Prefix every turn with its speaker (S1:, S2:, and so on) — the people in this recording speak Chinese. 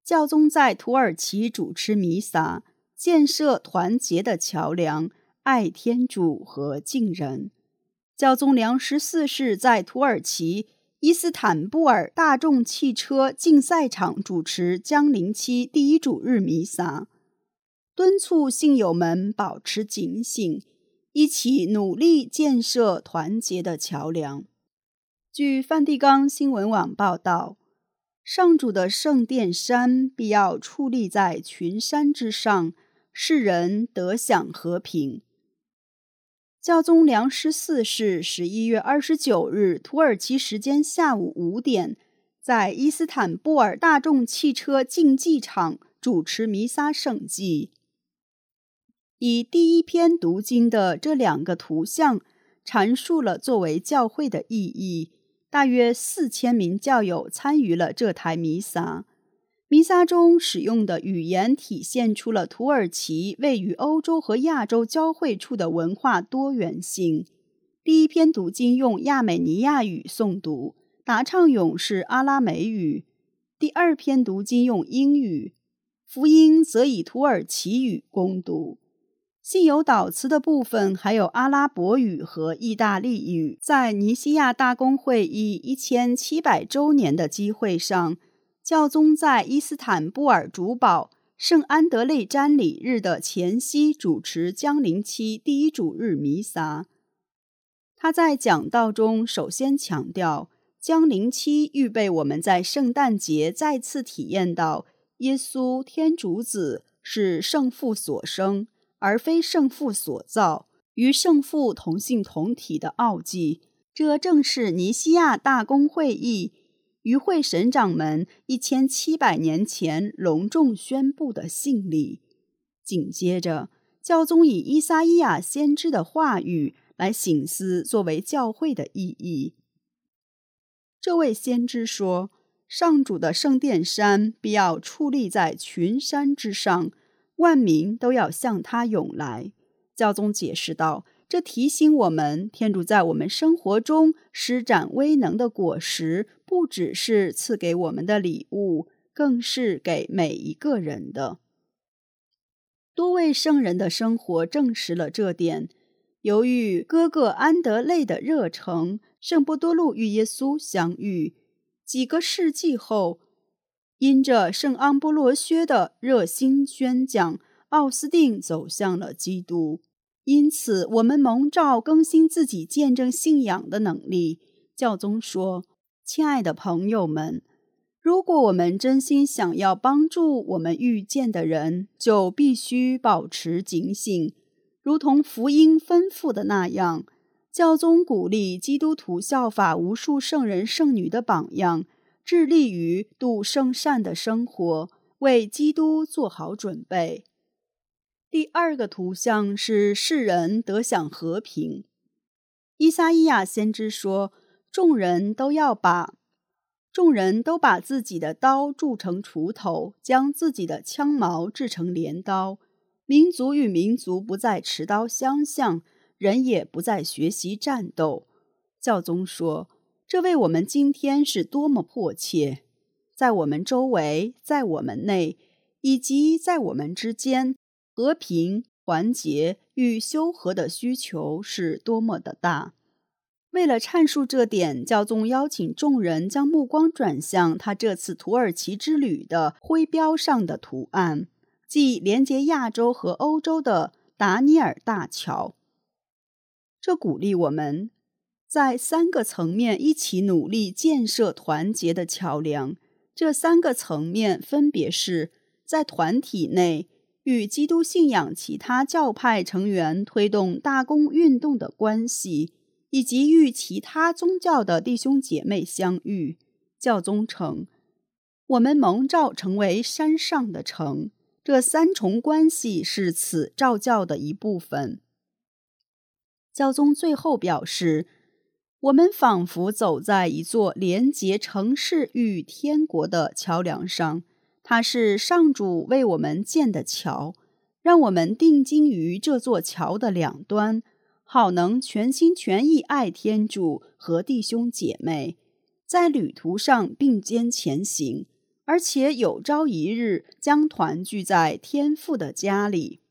S1: 教宗在土耳其主持弥撒，建设团结的桥梁，爱天主和敬人。教宗良14世在土耳其伊斯坦布尔大众汽车竞赛场主持降临期第一主日弥撒，敦促信友们保持警醒，一起努力建设团结的桥梁。据梵蒂冈新闻网报道，上主的圣殿山必要矗立在群山之上，世人得享和平。教宗良14世11月29日土耳其时间下午5点，在伊斯坦布尔大众汽车竞技场主持弥撒圣祭。以第一篇读经的这2个图像阐述了作为教会的意义。大约4000名教友参与了这台弥撒。弥撒中使用的语言体现出了土耳其位于欧洲和亚洲交汇处的文化多元性。第一篇读经用亚美尼亚语诵读，答唱咏是阿拉美语。第二篇读经用英语，福音则以土耳其语攻读。信友祷词的部分还有阿拉伯语和意大利语。在尼西亚大公会议1700周年的机会上，教宗在伊斯坦布尔主保圣安德肋瞻礼日的前夕主持降临期第一主日弥撒。他在讲道中首先强调，降临期预备我们在圣诞节再次体验到耶稣天主子是圣父所生，而非圣父所造，与圣父同性同体的奥迹。这正是尼西亚大公会议与会神长们1700年前隆重宣布的信理。紧接着，教宗以依撒意亚先知的话语来省思作为教会的意义。这位先知说，上主的圣殿山必要矗立在群山之上，万民都要向他涌来。教宗解释道，这提醒我们，天主在我们生活中施展威能的果实，不只是赐给我们的礼物，更是给每一个人的。多位圣人的生活证实了这点。由于哥哥安德肋的热诚，圣伯多禄与耶稣相遇。几个世纪后，因着圣安波罗薛的热心宣讲，奥斯定走向了基督。因此，我们蒙召更新自己见证信仰的能力。教宗说，亲爱的朋友们，如果我们真心想要帮助我们遇见的人，就必须保持警醒。如同福音吩咐的那样，教宗鼓励基督徒效法无数圣人圣女的榜样，致力于度圣善的生活，为基督做好准备。第二个图像是世人得享和平。依撒意亚先知说，众人都把自己的刀铸成锄头，将自己的枪矛制成镰刀。民族与民族不再持刀相向，人也不再学习战斗。教宗说，这为我们今天是多么迫切！在我们周围，在我们内，以及在我们之间，和平、团结与修和的需求是多么的大。为了阐述这点，教宗邀请众人将目光转向他这次土耳其之旅的徽标上的图案，即连接亚洲和欧洲的达尼尔大桥。这鼓励我们在3个层面一起努力建设团结的桥梁。这3个层面分别是在团体内与基督信仰其他教派成员推动大公运动的关系，以及与其他宗教的弟兄姐妹相遇。教宗称，我们蒙召成为山上的城，这3重关系是此召教的一部分。教宗最后表示，我们仿佛走在一座连结城市与天国的桥梁上，它是上主为我们建的桥，让我们定睛于这座桥的两端，好能全心全意爱天主和弟兄姐妹，在旅途上并肩前行， 而且有朝一日将团聚在天父的家里。